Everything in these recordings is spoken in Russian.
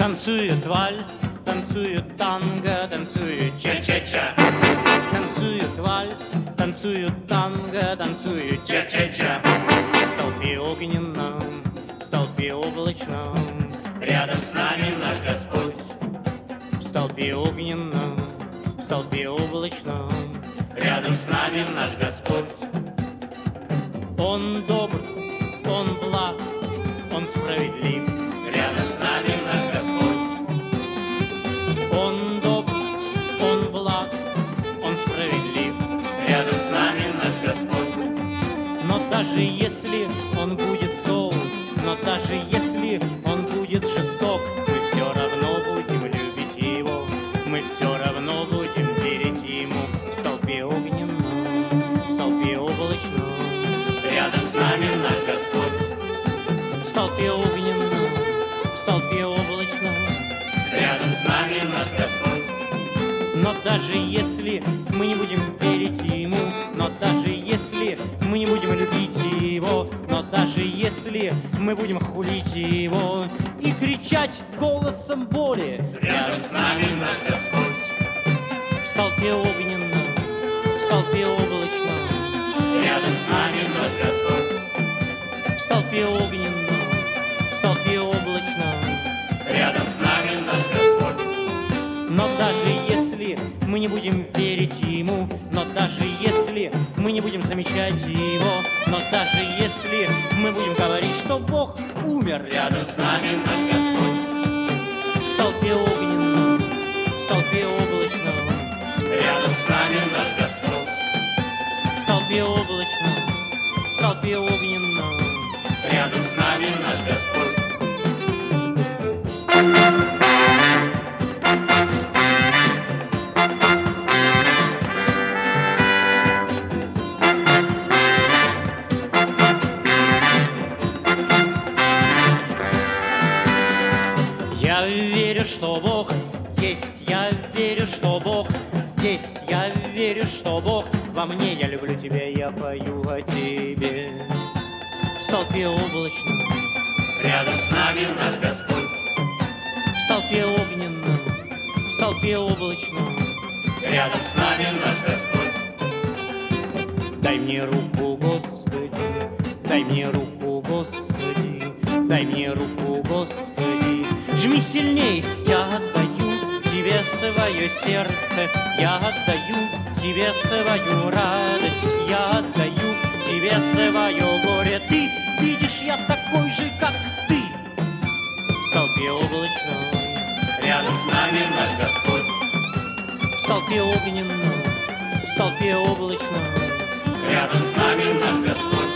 Танцуют вальс, танцуют танго, танцуют ча-ча-ча. Танцуют вальс, танцуют танго, танцуют ча-ча-ча. В столпе огненном, в столпе облачном, рядом с нами наш Господь. В столпе огненном, в столпе облачном, рядом с нами наш Господь. Он добр, Он благ, Он справедлив, рядом с нами наш Господь. Он добр, Он благ, Он справедлив, рядом с нами наш Господь. Но даже если Он будет зол, но даже если Он будет жесток, мы все равно будем любить Его, мы все равно будем верить Ему. В столпе огненном, в столпе облачном, рядом с нами наш Господь. В столпе огненном, в столпе облачном, рядом с нами наш Господь. Но даже если мы не будем верить Ему, но даже если мы не будем любить Его, но даже если мы будем хулить Его и кричать голосом боли, рядом с нами наш Господь. в столпе огненном, в столпе облачном, Рядом с нами наш Господь. в столпе огненном, в столпе облачном, Рядом с нами наш Господь. но даже если мы не будем верить Ему, но даже если мы не будем замечать Его, но даже если мы будем говорить, что Бог умер, Рядом с нами наш Господь. в столпе огненном, в столпе облачном, Рядом с нами наш Господь. в столпе облачном, в столпе огненном. Рядом с нами наш Господь. Я верю, что Бог есть, я верю, что Бог здесь, я верю, что Бог во мне, я люблю тебя, я пою о тебе. В столпе облачном, Рядом с нами наш Господь. в столпе огненном, в столпе облачном. Рядом с нами наш Господь. Дай мне руку, Господи, дай мне руку, Господи, дай мне руку, Господи. Жми сильней, я отдаю тебе свое сердце, я отдаю тебе свою радость, я отдаю тебе свое горе. Ты видишь, я такой же, как ты. В столпе облачном, Рядом с нами наш Господь. в столпе огненном, в столпе облачном. Рядом с нами наш Господь.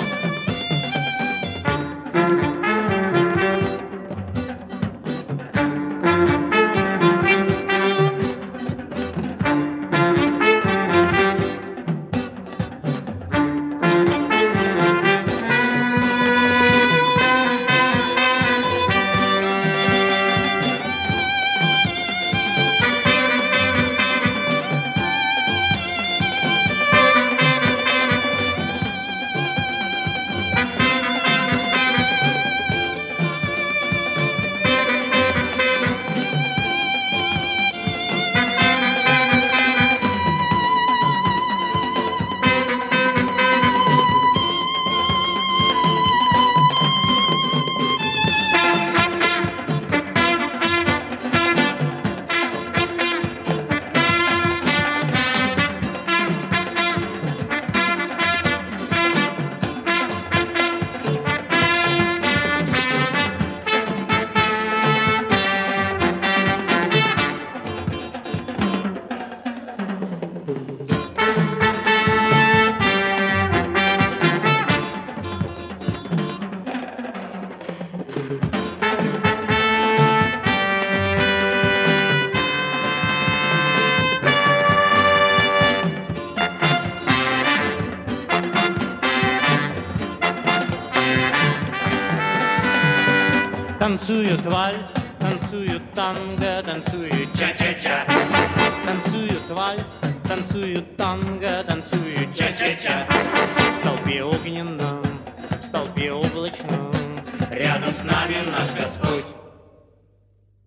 Танцуют вальс, танцуют танго, танцуют Ча-ча-ча. танцуют вальс, танцуют танго, танцуют Ча-ча-ча. в столпе огненном, в столпе облачном. Рядом с нами наш Господь.